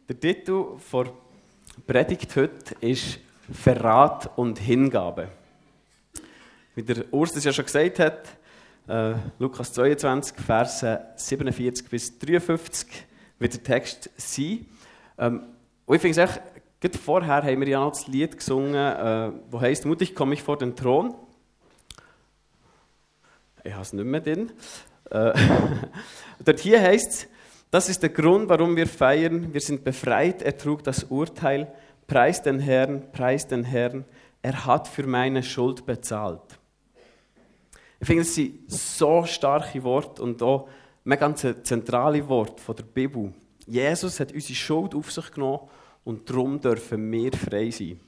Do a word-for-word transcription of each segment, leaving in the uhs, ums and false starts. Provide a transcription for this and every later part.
Der Titel der Predigt heute ist Verrat und Hingabe. Wie der Urs das ja schon gesagt hat, äh, Lukas zweiundzwanzig, Verse siebenundvierzig bis dreiundfünfzig wird der Text sein. Ähm, und ich finde es echt, gerade vorher haben wir ja noch das Lied gesungen, äh, das heisst «Mutig komme ich vor den Thron». Ich habe es nicht mehr drin. Äh, dort hier heisst es, das ist der Grund, warum wir feiern. Wir sind befreit, er trug das Urteil. Preis den Herrn, preis den Herrn. Er hat für meine Schuld bezahlt. Ich finde, es sind so starke Worte und auch ein ganz zentrale Worte von der Bibel. Jesus hat unsere Schuld auf sich genommen und darum dürfen wir frei sein.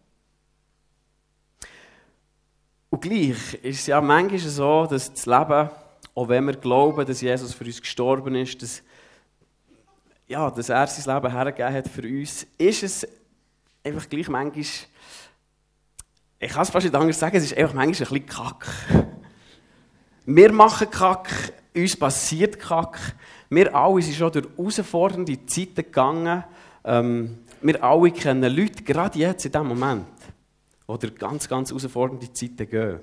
Und gleich ist es ja manchmal so, dass das Leben, auch wenn wir glauben, dass Jesus für uns gestorben ist, dass, ja, dass er sein Leben hergegeben hat für uns, ist es einfach gleich manchmal, ich kann es fast nicht anders sagen, es ist einfach manchmal ein bisschen Kack. Wir machen Kack, uns passiert Kack. Wir alle sind schon durch herausfordernde Zeiten gegangen. Ähm, wir alle kennen Leute, gerade jetzt in diesem Moment, die durch ganz, ganz herausfordernde Zeiten gehen.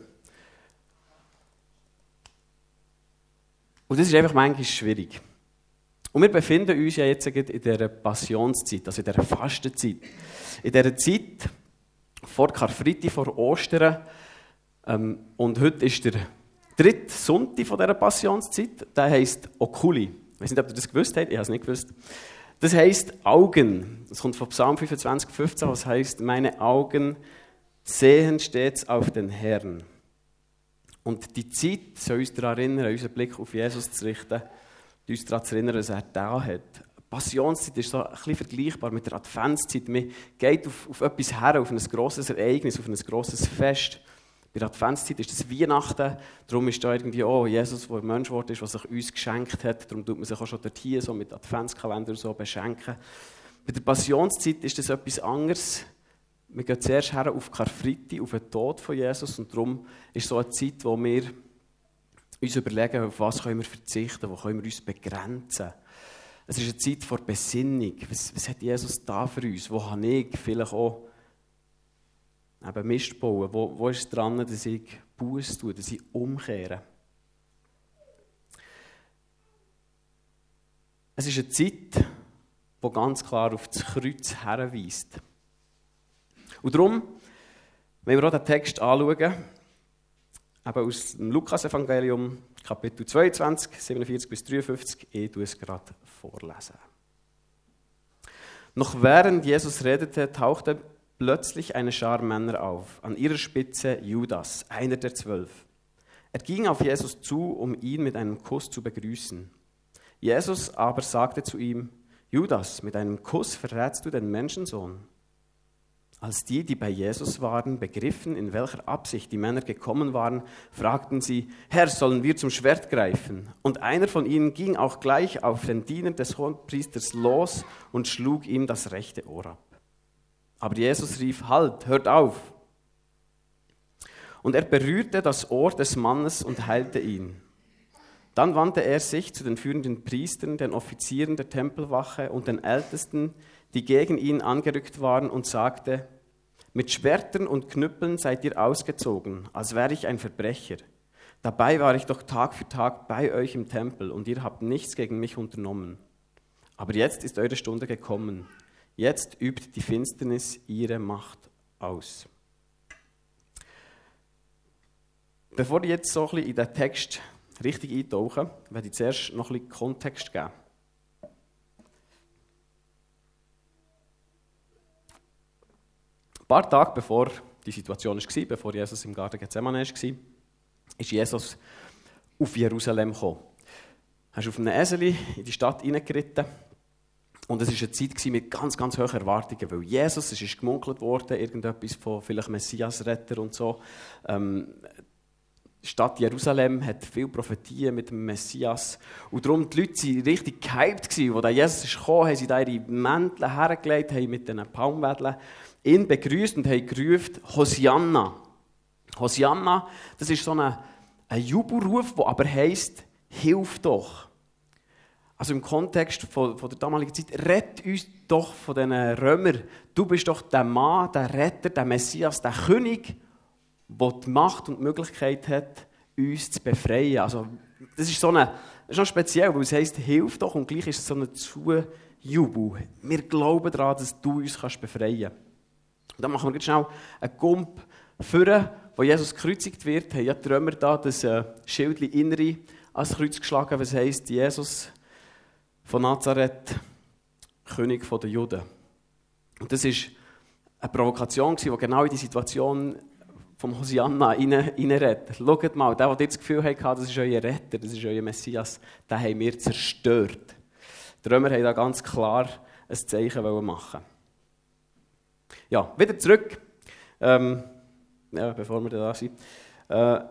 Und das ist einfach manchmal schwierig. Und wir befinden uns ja jetzt in dieser Passionszeit, also in dieser Fastenzeit. In dieser Zeit vor Karfreitag, vor Ostern. Ähm, und heute ist der dritte Sonntag von dieser Passionszeit. Der heisst Oculi. Ich weiß nicht, ob ihr das gewusst habt. Ich habe es nicht gewusst. Das heisst Augen. Das kommt von Psalm fünfundzwanzig, fünfzehn, was heisst, meine Augen sehen stets auf den Herrn. Und die Zeit soll uns daran erinnern, unseren Blick auf Jesus zu richten, uns daran zu erinnern, was er da hat. Die Passionszeit ist so ein bisschen vergleichbar mit der Adventszeit. Man geht auf, auf etwas her, auf ein grosses Ereignis, auf ein grosses Fest. Bei der Adventszeit ist es Weihnachten, darum ist da irgendwie auch Jesus, der Mensch geworden ist, was sich uns geschenkt hat. Darum tut man sich auch schon dort hier so mit Adventskalender so beschenken. Bei der Passionszeit ist das etwas anderes. Wir gehen zuerst her auf Karfreitag, auf den Tod von Jesus, und darum ist so eine Zeit, wo wir uns überlegen, auf was können wir verzichten, wo können wir uns begrenzen. Es ist eine Zeit vor Besinnung. Was, was hat Jesus da für uns? Wo habe ich vielleicht auch eben Mist bauen? Wo, wo ist es dran, dass ich Buße tue, dass ich umkehre? Es ist eine Zeit, die ganz klar auf das Kreuz hinweist. Und darum, wenn wir auch den Text anschauen, eben aus dem Lukas-Evangelium, Kapitel zweiundzwanzig, siebenundvierzig bis dreiundfünfzig, ich tue es gerade vorlesen. Noch während Jesus redete, tauchte plötzlich eine Schar Männer auf, an ihrer Spitze Judas, einer der zwölf. Er ging auf Jesus zu, um ihn mit einem Kuss zu begrüßen. Jesus aber sagte zu ihm, Judas, mit einem Kuss verrätst du den Menschensohn. Als die, die bei Jesus waren, begriffen, in welcher Absicht die Männer gekommen waren, fragten sie, Herr, sollen wir zum Schwert greifen? Und einer von ihnen ging auch gleich auf den Diener des Hohenpriesters los und schlug ihm das rechte Ohr ab. Aber Jesus rief, halt, hört auf! Und er berührte das Ohr des Mannes und heilte ihn. Dann wandte er sich zu den führenden Priestern, den Offizieren der Tempelwache und den Ältesten, die gegen ihn angerückt waren, und sagte, mit Schwertern und Knüppeln seid ihr ausgezogen, als wäre ich ein Verbrecher. Dabei war ich doch Tag für Tag bei euch im Tempel, und ihr habt nichts gegen mich unternommen. Aber jetzt ist eure Stunde gekommen. Jetzt übt die Finsternis ihre Macht aus. Bevor ich jetzt so ein bisschen in den Text richtig eintauche, werde ich zuerst noch ein bisschen Kontext geben. Ein paar Tage bevor die Situation war, bevor Jesus im Garten Gethsemane war, ist Jesus auf Jerusalem gekommen. Er ist auf einem Esel in die Stadt hineingeritten. Und es war eine Zeit mit ganz, ganz hohen Erwartungen, weil Jesus, es ist gemunkelt worden, irgendetwas von vielleicht Messias-Retter und so. Ähm, die Stadt Jerusalem hat viele Prophetien mit dem Messias. Und darum, die Leute waren richtig gehypt gewesen. Als Jesus ist gekommen, haben sie da ihre Mäntel hergelegt, haben mit diesen Palmwedeln ihn begrüßt und haben gerufen, Hosianna. Hosianna, das ist so ein, ein Jubelruf, der aber heisst, hilf doch. Also im Kontext von, von der damaligen Zeit, rett uns doch von diesen Römern. Du bist doch der Mann, der Retter, der Messias, der König, der die Macht und die Möglichkeit hat, uns zu befreien. Also, das ist so eine, das ist noch speziell, weil es heisst, hilf doch, und gleich ist es so ein Zujubel. Wir glauben daran, dass du uns kannst befreien kannst. Und dann machen wir ganz schnell einen Gump führen, wo Jesus gekreuzigt wird. Haben ja die Römer da das äh, Schildli Innere ans Kreuz geschlagen, was heisst, Jesus von Nazareth, König der Juden. Und das war eine Provokation, die genau in die Situation vom Hosianna reinredet. Schaut mal, der, der das Gefühl hatte, das ist euer Retter, das ist euer Messias, den haben wir zerstört. Die Römer wollten da ganz klar ein Zeichen machen. Ja, wieder zurück, ähm, ja, bevor wir da sind. Äh,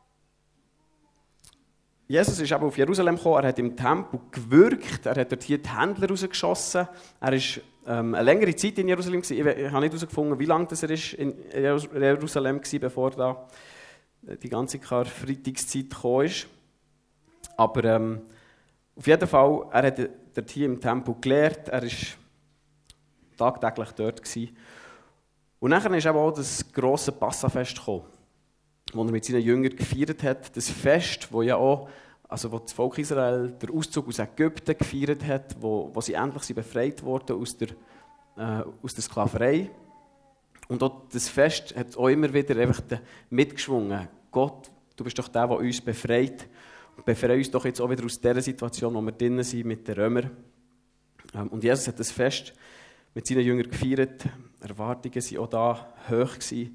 Jesus ist eben auf Jerusalem gekommen, er hat im Tempel gewirkt, er hat dort hier die Händler rausgeschossen. Er war ähm, eine längere Zeit in Jerusalem. Ich, ich habe nicht herausgefunden, wie lange das er ist in Jerusalem war, bevor da die ganze Karfreitagszeit gekommen ist. Aber ähm, auf jeden Fall, er hat dort hier im Tempel gelehrt, er war tagtäglich dort gewesen. Und nachher ist eben auch das grosse Passafest gekommen, wo er mit seinen Jüngern gefeiert hat. Das Fest, wo ja auch, also wo das Volk Israel den Auszug aus Ägypten gefeiert hat, wo, wo sie endlich sind befreit wurden aus der, äh, aus der Sklaverei. Und auch das Fest hat auch immer wieder einfach mitgeschwungen. Gott, du bist doch der, der uns befreit. Und befreie uns doch jetzt auch wieder aus dieser Situation, wo wir drinnen sind mit den Römern. Ähm, und Jesus hat das Fest mit seinen Jüngern gefeiert. Erwartungen waren auch da hoch gewesen.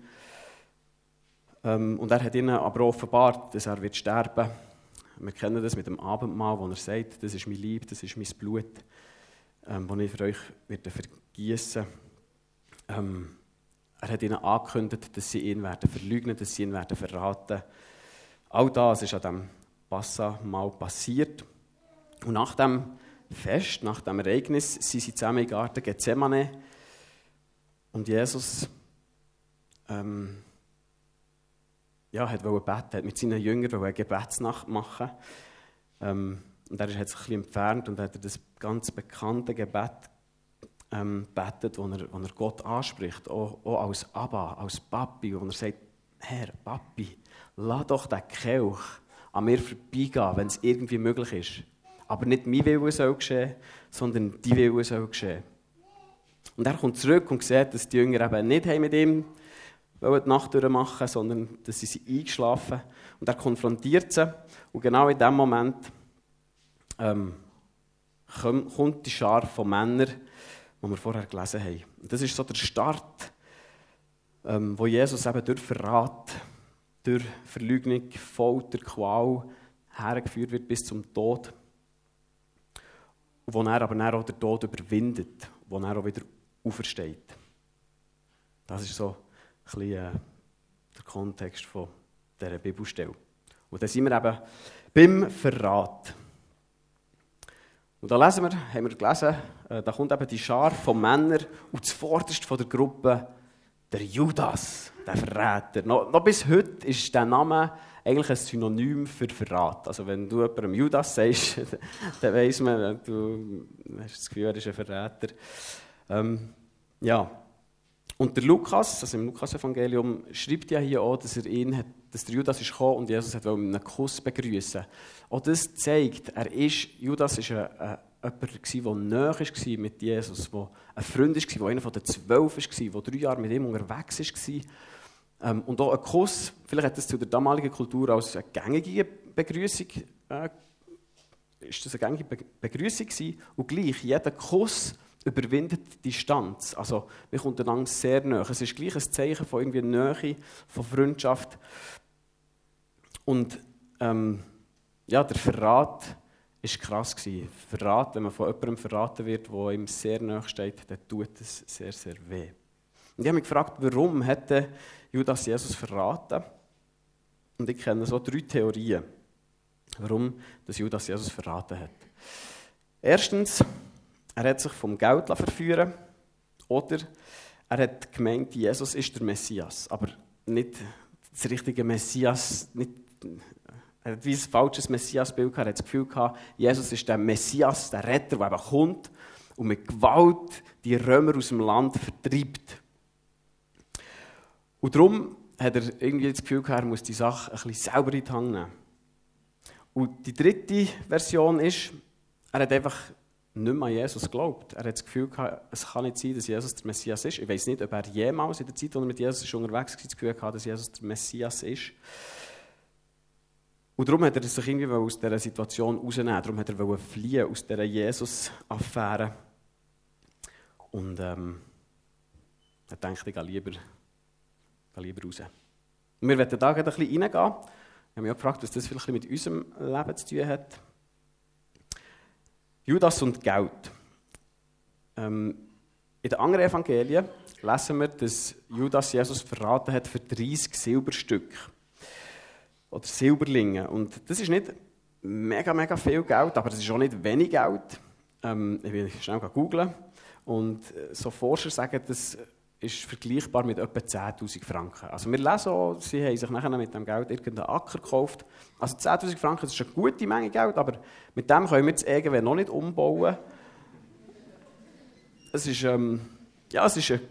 Und er hat ihnen aber offenbart, dass er wird sterben. Wir kennen das mit dem Abendmahl, wo er sagt, das ist mein Leib, das ist mein Blut, ähm, das ich für euch werde vergießen. Ähm, er hat ihnen angekündigt, dass sie ihn werden verleugnen, dass sie ihn werden verraten. All das ist an diesem Passamahl passiert. Und nach dem Fest, nach dem Ereignis, sind sie zusammen im Garten Gethsemane. Und Jesus ähm, Ja, er wollte beten, er hat mit seinen Jüngern eine Gebetsnacht machen. Ähm, und er hat sich ein bisschen entfernt und hat das ganz bekannte Gebet ähm, betet, wo er, wo er Gott anspricht, auch, auch als Abba, als Papi, wo er sagt, Herr, Papi, lass doch den Kelch an mir vorbeigehen, wenn es irgendwie möglich ist. Aber nicht mein Wille soll geschehen, sondern dein Wille soll geschehen. Und er kommt zurück und sieht, dass die Jünger eben nicht mit ihm die Nacht durchmachen, sondern dass sie sind eingeschlafen. Und er konfrontiert sie. Und genau in dem Moment ähm, kommt die Schar von Männern, die wir vorher gelesen haben. Und das ist so der Start, ähm, wo Jesus eben durch Verrat, durch Verleugnung, Folter, Qual hergeführt wird bis zum Tod. Und wo er aber dann auch den Tod überwindet, wo er auch wieder aufersteht. Das ist so ein bisschen äh, der Kontext von dieser Bibelstelle. Und dann sind wir eben beim Verrat. Und da lesen wir, haben wir gelesen, äh, da kommt eben die Schar von Männern und zuvorderst von der Gruppe der Judas, der Verräter. Noch, noch bis heute ist der Name eigentlich ein Synonym für Verrat. Also wenn du jemandem Judas sagst, dann weiss man, du hast das Gefühl, er ist ein Verräter. Ähm, ja. Und der Lukas, also im Lukas-Evangelium, schreibt ja hier auch, dass, er ihn hat, dass der Judas ist gekommen und Jesus hat mit einem Kuss begrüßen. Auch das zeigt, er ist, Judas war ein, ein, jemand, der nahe war mit Jesus, der ein Freund war, der einer von den Zwölf war, der drei Jahre mit ihm unterwegs war. Ähm, und auch ein Kuss, vielleicht hat das zu der damaligen Kultur als eine gängige Begrüßung, äh, ist das eine gängige Be- Begrüßung gewesen. Und gleich, jeder Kuss überwindet die Distanz. Also, wir kommen einander sehr nahe. Es ist gleich ein Zeichen von irgendwie Nähe, von Freundschaft. Und ähm, ja, der Verrat war krass gewesen. Verrat, wenn man von jemandem verraten wird, der ihm sehr nahe steht, dann tut es sehr, sehr weh. Und ich habe mich gefragt, warum hätte Judas Jesus verraten? Und ich kenne so drei Theorien, warum das Judas Jesus verraten hat. Erstens, er hat sich vom Geld verführen lassen, oder er hat gemeint, Jesus ist der Messias, aber nicht das richtige Messias, nicht Er hat wie ein falsches Messiasbild gehabt. Er hat das Gefühl gehabt, Jesus ist der Messias, der Retter, der eben kommt und mit Gewalt die Römer aus dem Land vertreibt. Und darum hat er irgendwie das Gefühl gehabt, er muss die Sache ein bisschen selber in die Hand nehmen. Und die dritte Version ist, er hat einfach nicht mehr an Jesus geglaubt. Er hat das Gefühl gehabt, es kann nicht sein, dass Jesus der Messias ist. Ich weiß nicht, ob er jemals in der Zeit, als er mit Jesus unterwegs war, das Gefühl hatte, dass Jesus der Messias ist. Und darum hat er sich irgendwie aus dieser Situation rausnehmen. Darum hat er fliehen aus dieser Jesus-Affäre. Und ähm, er denkt, ich gehe lieber, gehe lieber raus. Und wir werden da ein bisschen reingehen. Ich habe mich auch gefragt, was das vielleicht mit unserem Leben zu tun hat. Judas und Geld. Ähm, in den anderen Evangelien lesen wir, dass Judas Jesus verraten hat für dreißig Silberstücke. Oder Silberlinge. Und das ist nicht mega, mega viel Geld, aber es ist auch nicht wenig Geld. Ähm, ich will schnell googeln. Und so Forscher sagen, das ist vergleichbar mit etwa zehntausend Franken. Also wir lesen auch, sie haben sich nachher mit dem Geld irgendeinen Acker gekauft. Also zehntausend Franken, das ist eine gute Menge Geld, aber mit dem können wir das irgendwann noch nicht umbauen. Es ist, ähm, ja, es ist ein,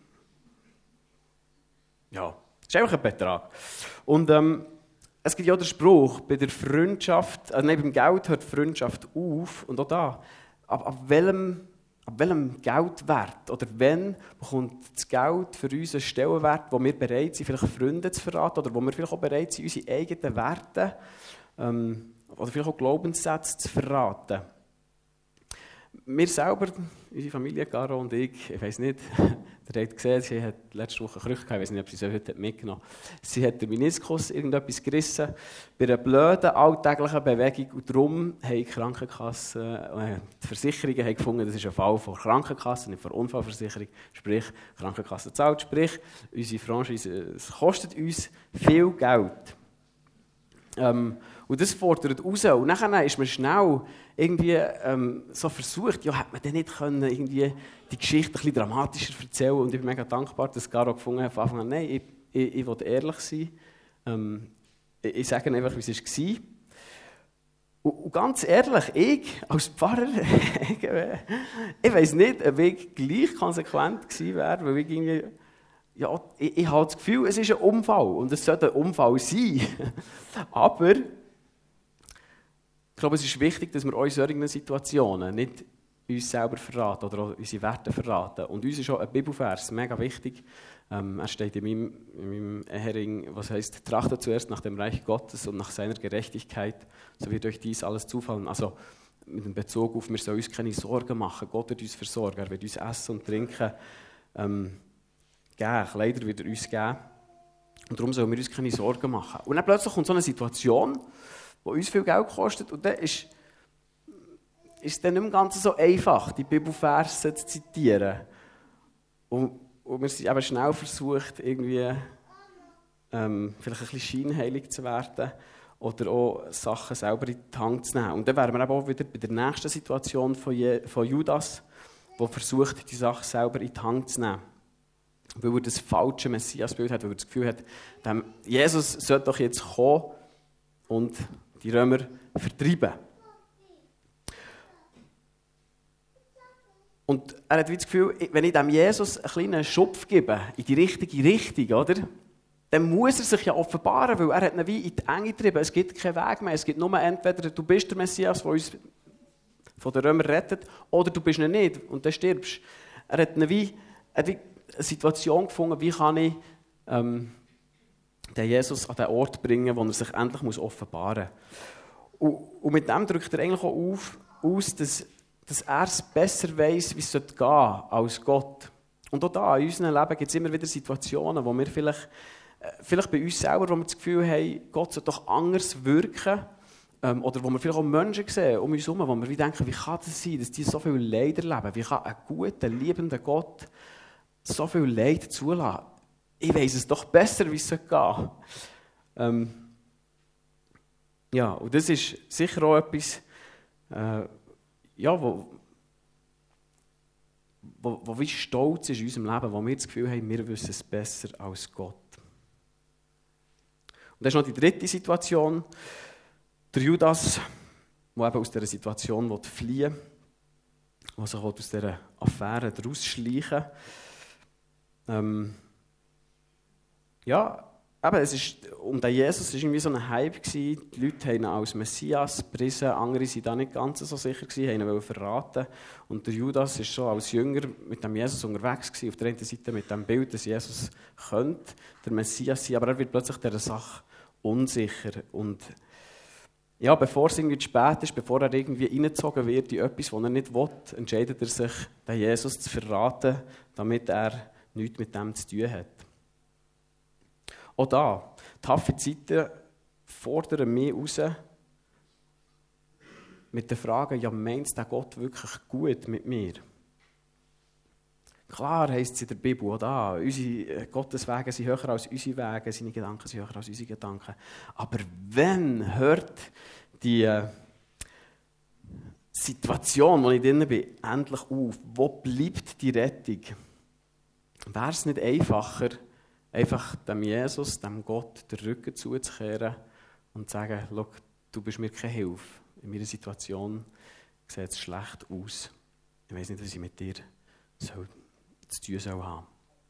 ja, es ist einfach ein Betrag. Und ähm, es gibt ja auch den Spruch, bei der Freundschaft, also neben dem Geld hört die Freundschaft auf. Und auch da, ab, ab welchem Ab welchem Geldwert oder wann bekommt das Geld für uns einen Stellenwert, wo wir bereit sind, vielleicht Freunde zu verraten oder wo wir vielleicht auch bereit sind, unsere eigenen Werte ähm, oder vielleicht auch Glaubenssätze zu verraten. Wir selber, unsere Familie, Caro und ich, ich weiss nicht, ihr habt gesehen, sie hat letzte Woche Krüche gehabt, ich weiss nicht, ob sie sie heute mitgenommen hat. Sie hat den Meniskus irgendetwas gerissen, bei einer blöden, alltäglichen Bewegung. Und darum haben die Krankenkassen, äh, die Versicherungen haben gefunden, das ist ein Fall von Krankenkasse, nicht von Unfallversicherung. Sprich, die Krankenkasse zahlt, sprich, unsere Franchise, es kostet uns viel Geld. Ähm, und das fordert raus. Und nachher ist man schnell irgendwie ähm, so versucht, ja, hätte man denn nicht können, irgendwie die Geschichte ein bisschen dramatischer erzählen. Und ich bin mega dankbar, dass Caro gefunden hat von Anfang an, nein, ich, ich, ich will ehrlich sein. Ähm, ich, ich sage einfach, wie es war. Und, und ganz ehrlich, ich als Pfarrer, ich, ich weiss nicht, ob ich gleich konsequent gewesen wäre, weil ich irgendwie, ja, ich, ich habe das Gefühl, es ist ein Unfall und es sollte ein Unfall sein. Aber ich glaube, es ist wichtig, dass wir uns in solchen Situationen nicht uns selber verraten oder auch unsere Werte verraten. Und uns ist auch ein Bibelvers mega wichtig. Ähm, er steht in meinem, in meinem Ehering, was heißt, trachtet zuerst nach dem Reich Gottes und nach seiner Gerechtigkeit, so wird euch dies alles zufallen. Also mit dem Bezug auf, wir sollen uns keine Sorgen machen. Gott wird uns versorgen, er wird uns Essen und Trinken ähm, geben. Kleider wird er uns geben. Und darum sollen wir uns keine Sorgen machen. Und dann plötzlich kommt so eine Situation, die uns viel Geld kostet. Und dann ist, ist es dann nicht mehr ganz so einfach, die Bibelverse zu zitieren. Und, und wir sind eben schnell versucht, irgendwie ähm, vielleicht ein bisschen scheinheilig zu werden oder auch Sachen selber in die Hand zu nehmen. Und dann wären wir eben auch wieder bei der nächsten Situation von, Je, von Judas, der versucht, die Sache selber in die Hand zu nehmen. Weil er das falsche Messiasbild hat, weil er das Gefühl hat, Jesus sollte doch jetzt kommen und die Römer vertreiben. Und er hat das Gefühl, wenn ich dem Jesus einen kleinen Schubf gebe, in die richtige Richtung, oder, dann muss er sich ja offenbaren, weil er hat ihn wie in die Enge getrieben. Es gibt keinen Weg mehr. Es gibt nur entweder, du bist der Messias, der uns von den Römern rettet, oder du bist ihn nicht und dann stirbst. Er hat ihn wie, er hat wie eine Situation gefunden, wie kann ich ähm, den Jesus an den Ort bringen, wo er sich endlich muss offenbaren muss. Und, und mit dem drückt er eigentlich auch auf, aus, dass, dass er es besser weiss, wie es gehen sollte, als Gott. Und auch da, in unserem Leben gibt es immer wieder Situationen, wo wir vielleicht, vielleicht bei uns selber, wo wir das Gefühl haben, Gott sollte doch anders wirken, ähm, oder wo wir vielleicht auch Menschen sehen um uns herum, wo wir wie denken, wie kann das sein, dass die so viel Leid erleben? Wie kann ein guter, liebender Gott so viel Leid zulassen? Ich weiss es doch besser, wie es gehen sollte. Ähm, ja, und das ist sicher auch etwas, äh, ja, wo, wo, wo wie stolz ist in unserem Leben, wo wir das Gefühl haben, wir wissen es besser als Gott. Und das ist noch die dritte Situation. Der Judas, der eben aus dieser Situation fliehen will, der sich aus dieser Affäre rausschleichen will. Ähm, ja, eben, es ist, um den Jesus war irgendwie so ein Hype gewesen. Die Leute haben ihn als Messias gepriesen, andere waren da nicht ganz so sicher gewesen, haben ihn verraten. Und der Judas war so als Jünger mit dem Jesus unterwegs gewesen. Auf der einen Seite mit dem Bild, dass Jesus könnte der Messias sein, aber er wird plötzlich dieser Sache unsicher. Und ja, bevor es irgendwie zu spät ist, bevor er irgendwie reingezogen wird in etwas, was er nicht will, entscheidet er sich, den Jesus zu verraten, damit er nichts mit dem zu tun hat. Auch da, taffe Zeiten fordern mich raus mit der Frage, ja, meint der Gott wirklich gut mit mir? Klar heisst es in der Bibel auch da, unsere Gottes Wege sind höher als unsere Wege, seine Gedanken sind höher als unsere Gedanken. Aber wenn hört die äh, Situation, wo ich drin bin, endlich auf? Wo bleibt die Rettung? Wäre es nicht einfacher, einfach dem Jesus, dem Gott, den Rücken zuzukehren und zu sagen, schau, du bist mir keine Hilfe. In meiner Situation sieht es schlecht aus. Ich weiss nicht, was ich mit dir soll, zu tun soll haben.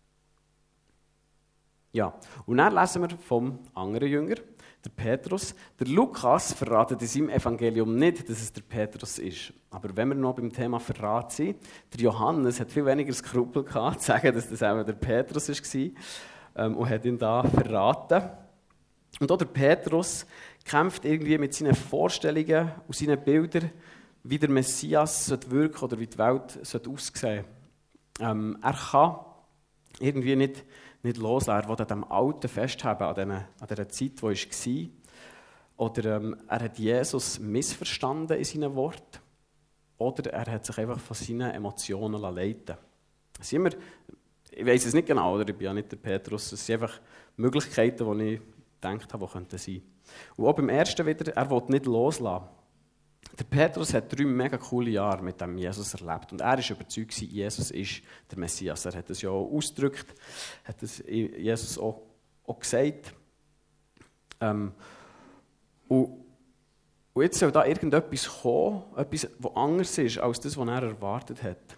Ja, und dann lesen wir vom anderen Jünger, der Petrus. Der Lukas verratet in seinem Evangelium nicht, dass es der Petrus ist. Aber wenn wir noch beim Thema Verrat sind, der Johannes hat viel weniger Skrupel gehabt, zu sagen, dass das auch der Petrus war. Und hat ihn da verraten. Und auch der Petrus kämpft irgendwie mit seinen Vorstellungen und seinen Bildern, wie der Messias wirken sollte oder wie die Welt aussehen sollte. Ähm, er kann irgendwie nicht, nicht loslassen. Er will an dem Alten festhalten, an, den, an dieser Zeit, die er war. Oder ähm, er hat Jesus missverstanden in seinen Worten. Oder er hat sich einfach von seinen Emotionen leiten lassen. Ich weiss es nicht genau, oder? Ich bin ja nicht der Petrus. Es sind einfach Möglichkeiten, die ich gedacht habe, die könnten sein. Und auch beim ersten wieder, er will nicht loslassen. Der Petrus hat drei mega coole Jahre mit dem Jesus erlebt. Und er war überzeugt, Jesus ist der Messias. Er hat es ja auch ausgedrückt, hat es Jesus auch, auch gesagt. Ähm, und, und jetzt soll da irgendetwas kommen, etwas, das anders ist, als das, was er erwartet hat.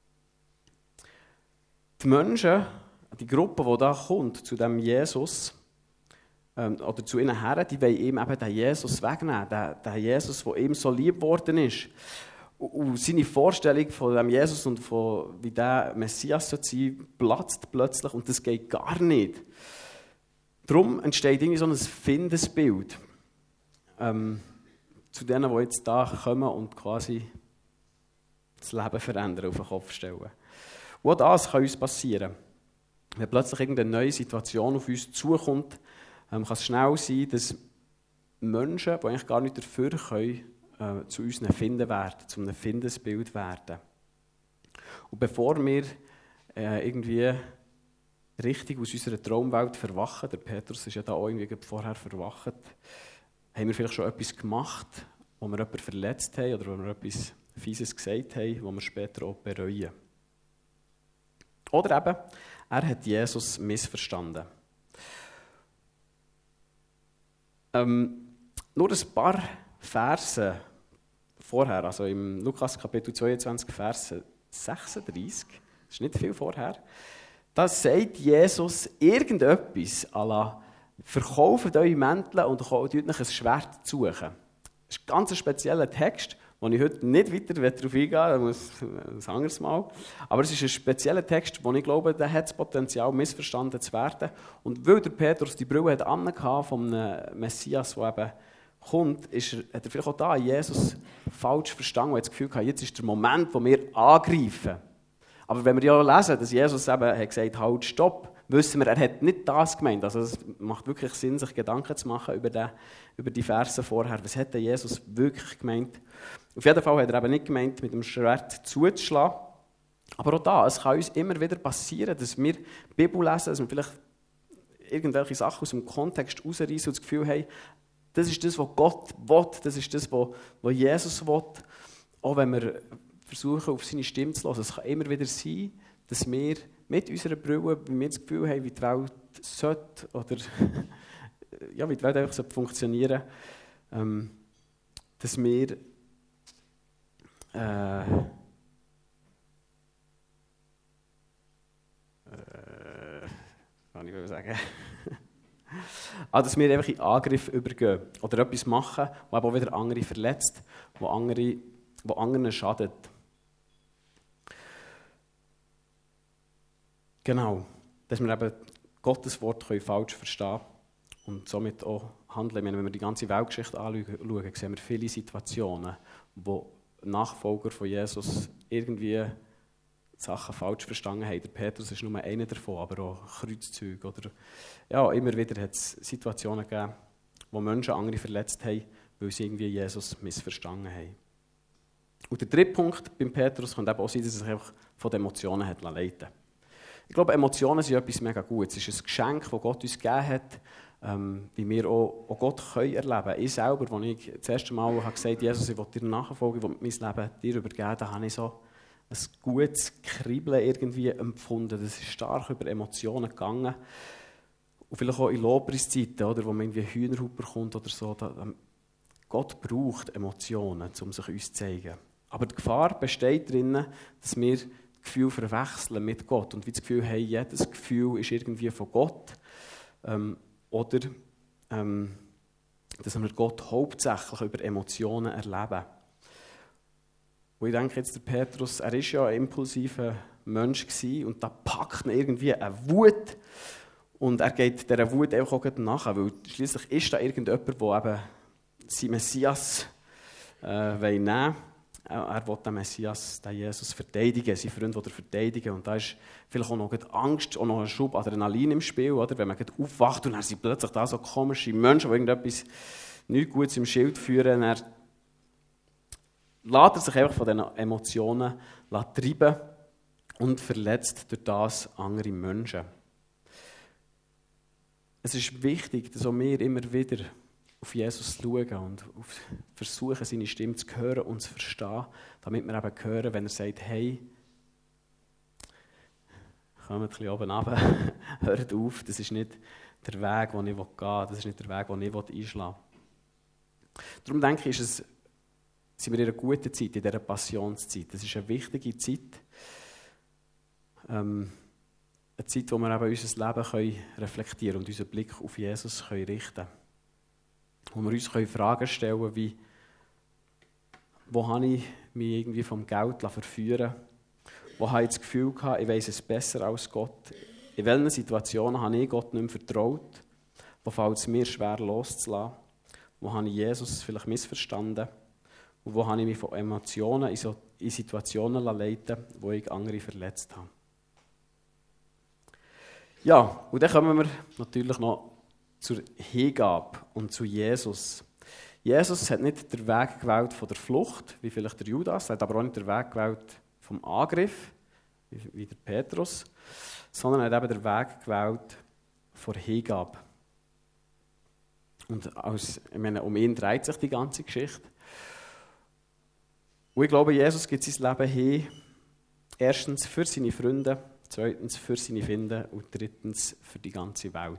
Die Menschen, die Gruppe, die da kommt, zu dem Jesus, ähm, oder zu ihnen her, die wollen ihm eben den Jesus wegnehmen, den, den Jesus, der ihm so lieb geworden ist. Und, und seine Vorstellung von dem Jesus und von wie der Messias sein soll, platzt plötzlich und das geht gar nicht. Darum entsteht irgendwie so ein Findesbild ähm, zu denen, die jetzt da kommen und quasi das Leben verändern, auf den Kopf stellen. Und auch das kann uns passieren. Wenn plötzlich irgendeine neue Situation auf uns zukommt, ähm, kann es schnell sein, dass Menschen, die eigentlich gar nicht dafür können, äh, zu uns finden werden, zu einem Findesbild werden. Und bevor wir äh, irgendwie richtig aus unserer Traumwelt verwachen, der Petrus ist ja da auch irgendwie vorher verwacht, haben wir vielleicht schon etwas gemacht, wo wir jemanden verletzt haben oder wo wir etwas Fieses gesagt haben, wo wir später auch bereuen. Oder eben, er hat Jesus missverstanden. Ähm, nur ein paar Verse vorher, also im Lukas Kapitel zweiundzwanzig, Verse sechsunddreißig, das ist nicht viel vorher, da sagt Jesus irgendetwas à la «Verkauft eure Mäntel und kommt euch ein Schwert zu suchen». Das ist ein ganz spezieller Text, wo ich heute nicht weiter darauf eingehen will, da muss ein anderes Mal. Aber es ist ein spezieller Text, wo ich glaube, der hat das Potenzial, missverstanden zu werden. Und weil der Petrus die Brille hat angehabt von einem Messias, der eben kommt, ist er, hat er vielleicht auch da Jesus falsch verstanden und hat das Gefühl gehabt, jetzt ist der Moment, wo wir angreifen. Aber wenn wir ja lesen, dass Jesus eben hat gesagt, halt, stopp, wissen wir, er hat nicht das gemeint. Also es macht wirklich Sinn, sich Gedanken zu machen über, den, über die Verse vorher. Was hat denn Jesus wirklich gemeint? Auf jeden Fall hat er eben nicht gemeint, mit dem Schwert zuzuschlagen. Aber auch da, es kann uns immer wieder passieren, dass wir die Bibel lesen, dass wir vielleicht irgendwelche Sachen aus dem Kontext rausreißen und das Gefühl haben, das ist das, was Gott will, das ist das, was Jesus will. Auch wenn wir versuchen, auf seine Stimme zu hören. Es kann immer wieder sein, dass wir mit unserer Brille, wenn wir das Gefühl haben, wie die Welt sollte, oder ja, wie die Welt einfach funktionieren sollte, ähm, dass wir äh, äh, kann ich sagen, also, dass wir einfach in Angriff übergehen oder etwas machen, das aber auch wieder andere verletzt, wo andere, wo anderen schadet. Genau, dass wir eben Gottes Wort können falsch verstehen und somit auch handeln. Wenn wir die ganze Weltgeschichte anschauen, sehen wir viele Situationen, wo Nachfolger von Jesus irgendwie Sachen falsch verstanden haben. Der Petrus ist nur einer davon, aber auch Kreuzzüge. Oder ja, immer wieder hat es Situationen gegeben, wo Menschen andere verletzt haben, weil sie irgendwie Jesus missverstanden haben. Und der dritte Punkt beim Petrus könnte eben auch sein, dass er sich einfach von den Emotionen hat leiten lassen. Ich glaube, Emotionen sind etwas mega Gutes. Es ist ein Geschenk, das Gott uns gegeben hat, ähm, wie wir auch, auch Gott können erleben können. Ich selber, als ich das erste Mal habe gesagt, Jesus, ich will dir nachfolgen, ich will mein Leben dir übergeben, da habe ich so ein gutes Kribbeln irgendwie empfunden. Das ist stark über Emotionen gegangen. Und vielleicht auch in Lobpreiszeiten, oder, wo man irgendwie Hühnerhaut bekommt oder so. Da, Gott braucht Emotionen, um sich uns zu zeigen. Aber die Gefahr besteht darin, dass wir das Gefühl verwechseln mit Gott. Und wie das Gefühl haben, jedes Gefühl ist irgendwie von Gott. Ähm, oder ähm, dass wir Gott hauptsächlich über Emotionen erleben. Und ich denke jetzt, der Petrus, er war ja ein impulsiver Mensch gewesen, und da packt ihn irgendwie eine Wut. Und er geht dieser Wut einfach auch nach, weil schliesslich ist da irgendjemand, der eben seinen Messias äh, nehmen will. Er will den Messias, den Jesus, verteidigen, seinen Freund will er verteidigen. Und da ist vielleicht auch noch Angst, auch noch ein Schub Adrenalin im Spiel, oder? Wenn man aufwacht und dann sind plötzlich da so komische Menschen, die irgendetwas nicht Gutes im Schild führen. Er lässt er sich einfach von diesen Emotionen treiben und verletzt durch das andere Menschen. Es ist wichtig, dass auch wir immer wieder auf Jesus schauen und auf versuchen, seine Stimme zu hören und zu verstehen, damit wir eben hören, wenn er sagt, hey, kommt ein bisschen oben runter, hört auf, das ist nicht der Weg, den ich gehen will, das ist nicht der Weg, den ich einschlagen will. Darum denke ich, ist es, sind wir in einer guten Zeit, in dieser Passionszeit. Das ist eine wichtige Zeit, ähm, eine Zeit, wo wir eben unser Leben können reflektieren und unseren Blick auf Jesus können richten können. Wo wir uns Fragen stellen können, wie, wo habe ich mich irgendwie vom Geld verführen lassen? Wo habe ich das Gefühl gehabt, ich weiss es besser als Gott? In welchen Situationen habe ich Gott nicht mehr vertraut? Wo fällt es mir schwer loszulassen? Wo habe ich Jesus vielleicht missverstanden? Und wo habe ich mich von Emotionen in, so, in Situationen leiten lassen, wo ich andere verletzt habe? Ja, und dann kommen wir natürlich noch zur Hingabe und zu Jesus. Jesus hat nicht den Weg gewählt von der Flucht, wie vielleicht der Judas, er hat aber auch nicht den Weg gewählt vom Angriff, wie der Petrus, sondern er hat eben den Weg gewählt von Hingabe. Und als, ich meine, um ihn dreht sich die ganze Geschichte. Und ich glaube, Jesus gibt sein Leben hin, erstens für seine Freunde, zweitens für seine Feinde und drittens für die ganze Welt.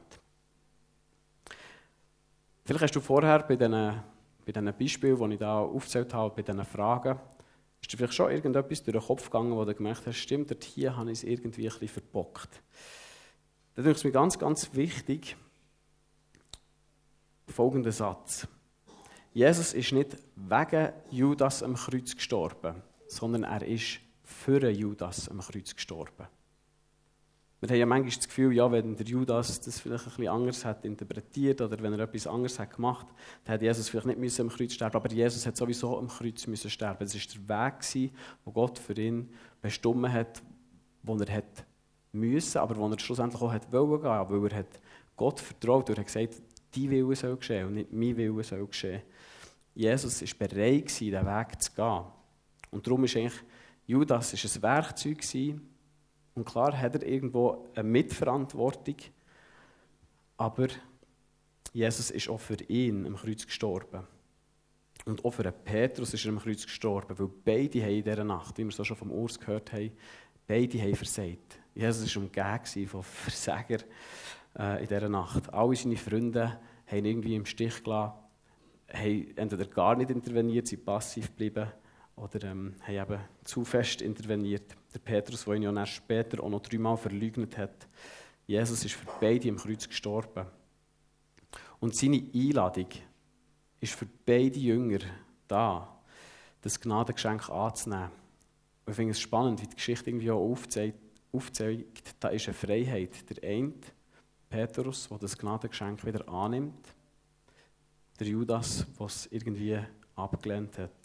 Vielleicht hast du vorher bei diesen, bei diesen Beispielen, die ich hier aufgezählt habe, bei diesen Fragen, ist dir vielleicht schon irgendetwas durch den Kopf gegangen, wo du gemerkt hast, stimmt, dort hier habe ich es irgendwie ein bisschen verbockt. Da denke ich mir ganz, ganz wichtig, folgender Satz. Jesus ist nicht wegen Judas am Kreuz gestorben, sondern er ist für Judas am Kreuz gestorben. Wir haben ja manchmal das Gefühl, ja, wenn der Judas das vielleicht ein bisschen anders hat interpretiert oder wenn er etwas anderes hat gemacht, dann hätte Jesus vielleicht nicht müssen am Kreuz sterben, aber Jesus hat sowieso am Kreuz müssen sterben. Das war der Weg gewesen, den Gott für ihn bestimmt hat, wo er hat müssen, aber wo er schlussendlich auch hat wollen gehen, weil er hat Gott vertraut und er hat gesagt, dein Wille soll geschehen und nicht mein Wille soll geschehen. Jesus war bereit, diesen Weg zu gehen. Und darum ist eigentlich Judas ist ein Werkzeug gewesen. Und klar hat er irgendwo eine Mitverantwortung, aber Jesus ist auch für ihn am Kreuz gestorben. Und auch für Petrus ist er am Kreuz gestorben, weil beide haben in dieser Nacht, wie wir es schon vom Urs gehört haben, beide haben versagt. Jesus war umgeben von Versagern äh, in dieser Nacht. Alle seine Freunde haben ihn irgendwie im Stich gelassen. haben entweder gar nicht interveniert, sind passiv geblieben oder ähm, haben eben zu fest interveniert. Der Petrus, der ihn ja dann später auch noch dreimal verleugnet hat. Jesus ist für beide am Kreuz gestorben. Und seine Einladung ist für beide Jünger da, das Gnadengeschenk anzunehmen. Und ich finde es spannend, wie die Geschichte irgendwie auch aufzeigt, aufzeigt, da ist eine Freiheit. Der eine, Petrus, der das Gnadengeschenk wieder annimmt. Der Judas, der es irgendwie abgelehnt hat.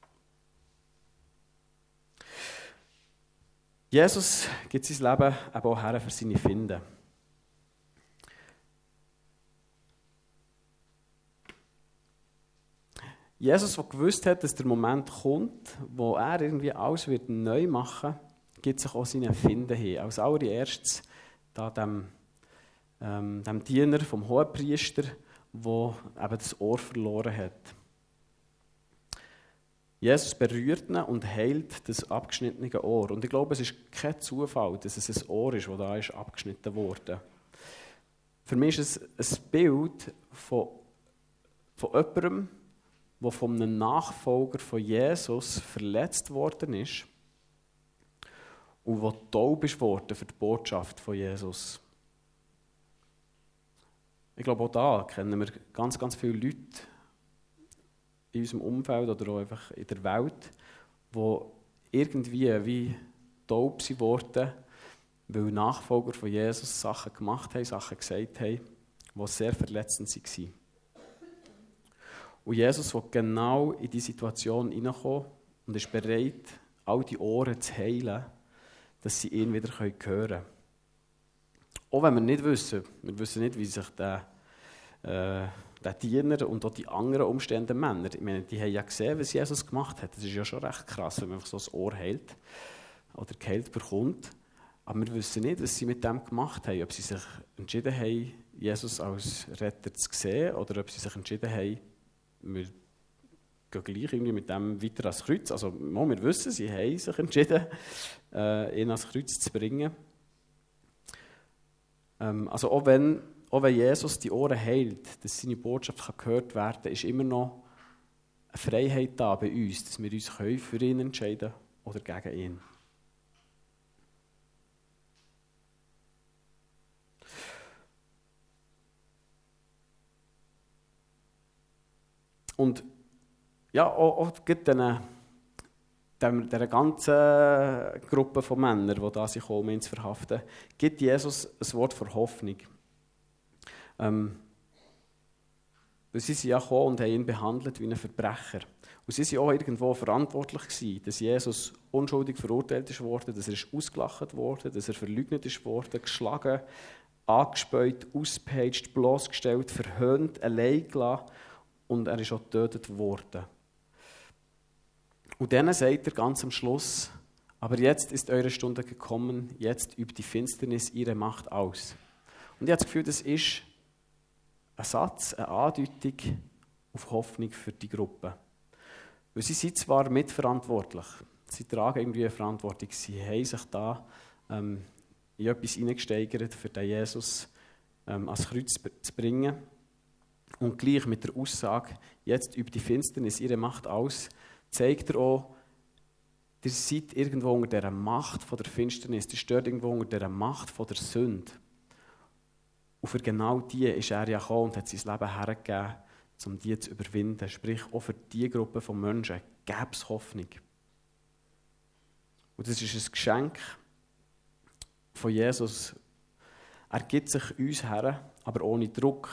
Jesus gibt sein Leben eben auch her für seine Finden. Jesus, der gewusst hat, dass der Moment kommt, wo er irgendwie alles wird neu machen wird, gibt sich auch seinen Finden hin. Als allererstes da dem, ähm, dem Diener vom Hohenpriester, der eben das Ohr verloren hat. Jesus berührt ihn und heilt das abgeschnittene Ohr. Und ich glaube, es ist kein Zufall, dass es ein Ohr ist, das da ist abgeschnitten wurde. Für mich ist es ein Bild von, von jemandem, der von einem Nachfolger von Jesus verletzt worden ist und der taub ist worden für die Botschaft von Jesus. Ich glaube, auch da kennen wir ganz, ganz viele Leute in unserem Umfeld oder auch einfach in der Welt, die irgendwie wie taub sind worden, weil Nachfolger von Jesus Sachen gemacht haben, Sachen gesagt haben, die sehr verletzend waren. Und Jesus will genau in diese Situation hineinkommen und ist bereit, all die Ohren zu heilen, dass sie ihn wieder hören können. Auch wenn wir nicht wissen, wir wissen nicht, wie sich der, äh, der Diener und auch die anderen umstehenden Männer, ich meine, die haben ja gesehen, was Jesus gemacht hat. Das ist ja schon recht krass, wenn man einfach so das Ohr heilt oder geheilt bekommt. Aber wir wissen nicht, was sie mit dem gemacht haben. Ob sie sich entschieden haben, Jesus als Retter zu sehen oder ob sie sich entschieden haben, wir gehen gleich irgendwie mit dem weiter ans Kreuz. Also wir wissen, sie haben sich entschieden, äh, ihn ans Kreuz zu bringen. Ähm, also auch wenn, auch wenn Jesus die Ohren heilt, dass seine Botschaft kann gehört werden kann, ist immer noch eine Freiheit da bei uns, dass wir uns können für ihn entscheiden oder gegen ihn. Und ja, auch, auch dieser, dieser ganzen Gruppe von Männern, die da sich kommen, ihn zu verhaften, gibt Jesus ein Wort für Hoffnung. Ähm, sie sind ja gekommen und haben ihn behandelt wie einen Verbrecher. Und sie waren auch irgendwo verantwortlich gewesen, dass Jesus unschuldig verurteilt wurde, dass er ausgelacht wurde, dass er verleugnet wurde, geschlagen, angespäut, ausgepeitscht, bloßgestellt, verhöhnt, allein gelassen. Und er ist auch getötet worden. Und dann sagt er ganz am Schluss, aber jetzt ist eure Stunde gekommen, jetzt übt die Finsternis ihre Macht aus. Und ich habe das Gefühl, das ist ein Satz, eine Andeutung auf Hoffnung für die Gruppe. Weil sie sind zwar mitverantwortlich, sie tragen irgendwie eine Verantwortung, sie haben sich da ähm, in etwas hineingesteigert, für den Jesus ähm, ans Kreuz zu bringen. Und gleich mit der Aussage, jetzt übt die Finsternis ihre Macht aus, zeigt er auch, ihr seid irgendwo unter dieser Macht von der Finsternis, ihr steht irgendwo unter dieser Macht von der Sünde. Und für genau die ist er ja gekommen und hat sein Leben hergegeben, um die zu überwinden. Sprich, auch für diese Gruppe von Menschen gäbe es Hoffnung. Und das ist ein Geschenk von Jesus. Er gibt sich uns her, aber ohne Druck.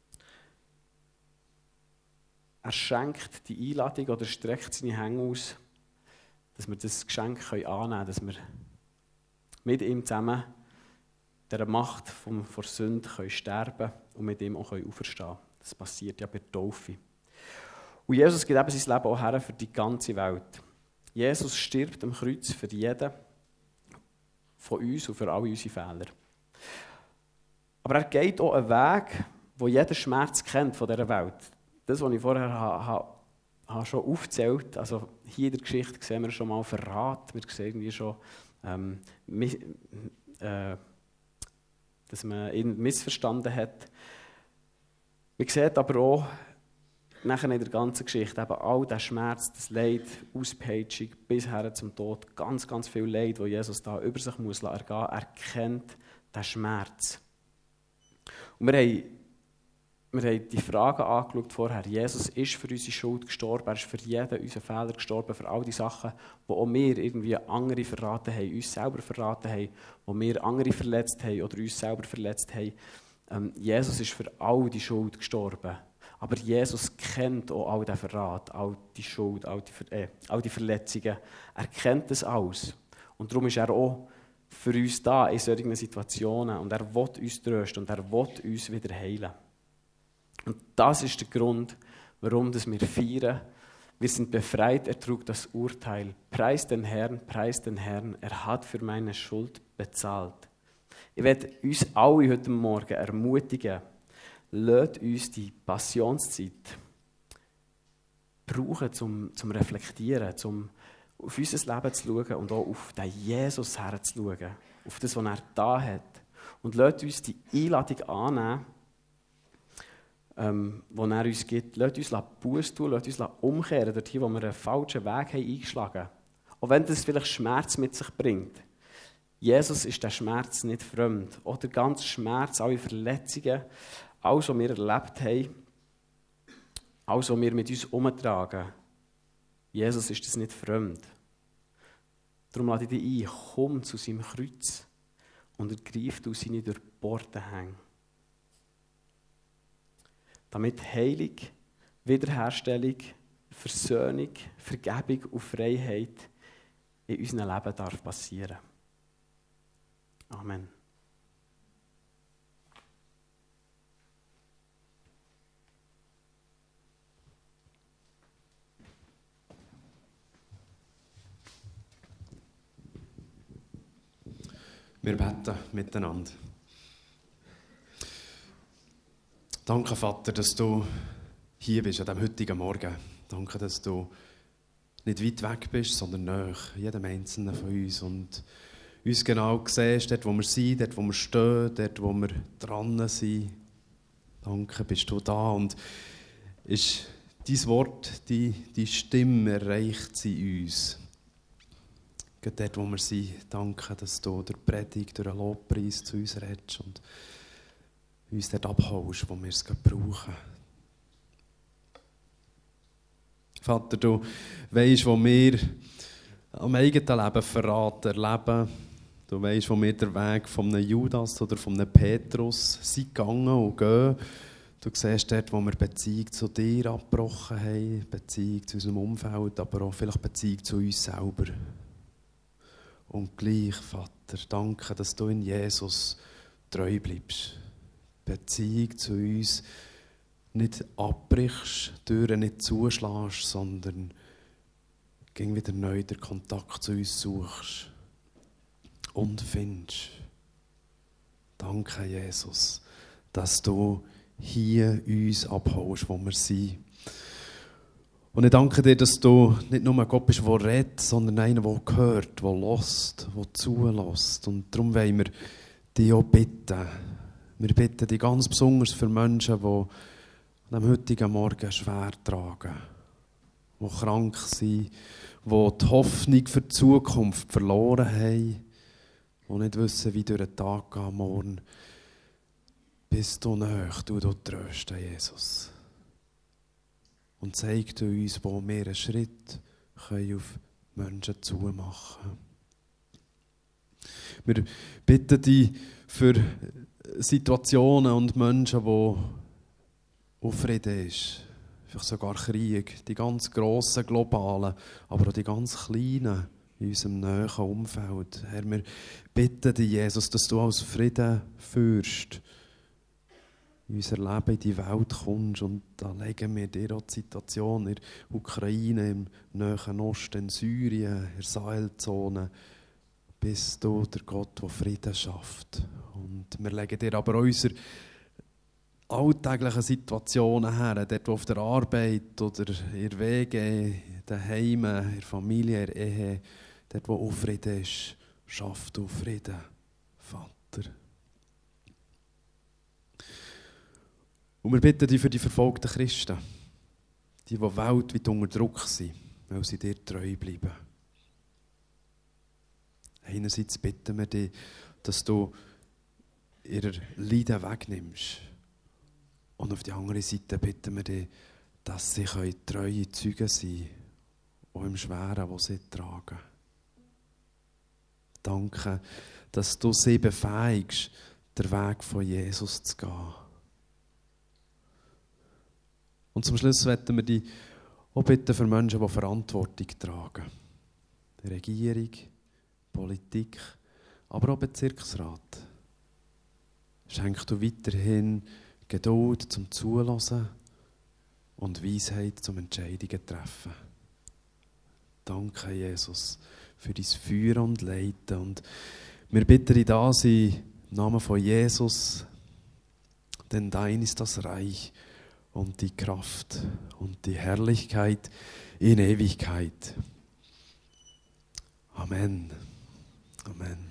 Er schenkt die Einladung oder streckt seine Hände aus, dass wir das Geschenk annehmen können, dass wir mit ihm zusammen der Macht vom, vor Sünde können sterben und mit ihm auch auferstehen können. Das passiert ja bei der Taufe. Und Jesus gibt eben sein Leben auch her für die ganze Welt. Jesus stirbt am Kreuz für jeden von uns und für alle unsere Fehler. Aber er geht auch einen Weg, wo jeder Schmerz kennt von dieser Welt. Das, was ich vorher ha, ha, ha schon aufgezählt habe, also hier in der Geschichte sehen wir schon mal Verrat, wir sehen irgendwie schon, ähm, mi, äh, dass man ihn missverstanden hat. Man sieht aber auch nachher in der ganzen Geschichte eben all der Schmerz, das Leid, Auspeitschung bis her zum Tod, ganz, ganz viel Leid, das Jesus da über sich muss ergehen muss, er kennt den Schmerz. Und wir haben, wir haben die Fragen angeschaut vorher. Jesus ist für unsere Schuld gestorben, er ist für jeden unseren Fehler gestorben, für all die Sachen, die auch wir irgendwie andere verraten haben, uns selber verraten haben, wo wir andere verletzt haben oder uns selber verletzt haben. Ähm, Jesus ist für all die Schuld gestorben. Aber Jesus kennt auch all den Verrat, all die Schuld, all die, Ver- äh, all die Verletzungen. Er kennt das alles. Und darum ist er auch für uns da in solchen Situationen. Und er will uns trösten und er will uns wieder heilen. Und das ist der Grund, warum wir feiern. Wir sind befreit, er trug das Urteil. Preis den Herrn, preis den Herrn, er hat für meine Schuld bezahlt. Ich werde uns alle heute Morgen ermutigen, lasst uns die Passionszeit brauchen, zum, zum Reflektieren, zum auf unser Leben zu schauen und auch auf den Jesus herzuschauen, auf das, was er da hat. Und lasst uns die Einladung annehmen, ähm, die er uns gibt. Lasst uns Buße tun, lasst uns umkehren, dort, wo wir einen falschen Weg haben eingeschlagen haben. Auch wenn das vielleicht Schmerz mit sich bringt. Jesus ist der Schmerz nicht fremd. Auch der ganze Schmerz, alle Verletzungen, alles, was wir erlebt haben, alles, was wir mit uns umtragen, Jesus ist das nicht fremd. Darum lade ich dich ein, komm zu seinem Kreuz und ergreif du seine durchbohrten Hänge. Damit Heilung, Wiederherstellung, Versöhnung, Vergebung und Freiheit in unserem Leben darf passieren. Amen. Wir beten miteinander. Danke, Vater, dass du hier bist an diesem heutigen Morgen. Danke, dass du nicht weit weg bist, sondern nahe, jedem Einzelnen von uns. Und uns genau siehst, dort, wo wir sind, dort, wo wir stehen, dort, wo wir dran sind. Danke, bist du da. Und ist dein Wort, die, die Stimme erreicht sie uns. Gerade dort, wo wir sind, danke, dass du durch die Predigt, durch den Lobpreis zu uns redest und uns dort abholst, wo wir es brauchen. Vater, du weisst, wo wir am eigenen Leben verraten, erleben. Du weisst, wo wir den Weg von einem Judas oder von einem Petrus sind gegangen und gehen. Du siehst dort, wo wir Beziehung zu dir abgebrochen haben, Beziehung zu unserem Umfeld, aber auch vielleicht Beziehung zu uns selber. Und gleich, Vater, danke, dass du in Jesus treu bleibst. Beziehung zu uns nicht abbrichst, Türen nicht zuschlägst, sondern ging wieder neu den Kontakt zu uns suchst und findest. Danke, Jesus, dass du hier uns abholst, wo wir sind. Und ich danke dir, dass du nicht nur ein Gott bist, der redet, sondern einer, der hört, der hört, der zulässt. Und darum wollen wir dich auch bitten. Wir bitten dich ganz besonders für Menschen, die an diesem heutigen Morgen schwer tragen, die krank sind, die die Hoffnung für die Zukunft verloren haben, die nicht wissen, wie durch den Tag gehen morgen. Bist du nahe, du, du trösten, Jesus. Und zeig du uns, wo wir einen Schritt können auf Menschen zumachen können. Wir bitten dich für Situationen und Menschen, wo Unfrieden ist, vielleicht sogar Krieg, die ganz grossen, globalen, aber auch die ganz kleinen in unserem nahen Umfeld. Herr, wir bitten dich, Jesus, dass du als Frieden führst, in unser Leben, in die Welt kommst. Und da legen wir dir auch die Situation in der Ukraine, im Nahen Osten, in Syrien, in der Sahelzone. Bist du der Gott, der Frieden schafft. Und wir legen dir aber unsere alltäglichen Situationen her, dort wo auf der Arbeit oder in der Wege, daheim, in der Familie, in der Ehe, dort wo Unfrieden ist, schaff du Frieden, Vater. Und wir bitten dich für die verfolgten Christen. die, die weltweit unter Druck sind, weil sie dir treu bleiben. Einerseits bitten wir dich, dass du ihre Leiden wegnimmst. Und auf die andere Seite bitten wir dich, dass sie treue Zeugen sein können, auch im Schweren, das sie tragen. Danke, dass du sie befähigst, den Weg von Jesus zu gehen. Und zum Schluss möchten wir dich auch bitten für Menschen, die Verantwortung tragen. Die Regierung, Politik, aber auch Bezirksrat. Schenk du weiterhin Geduld zum Zuhören und Weisheit zum Entscheidungen treffen. Danke, Jesus, für dein Feuer und Leiten. Und wir bitten dich das im Namen von Jesus, denn dein ist das Reich und die Kraft und die Herrlichkeit in Ewigkeit. Amen. Amen.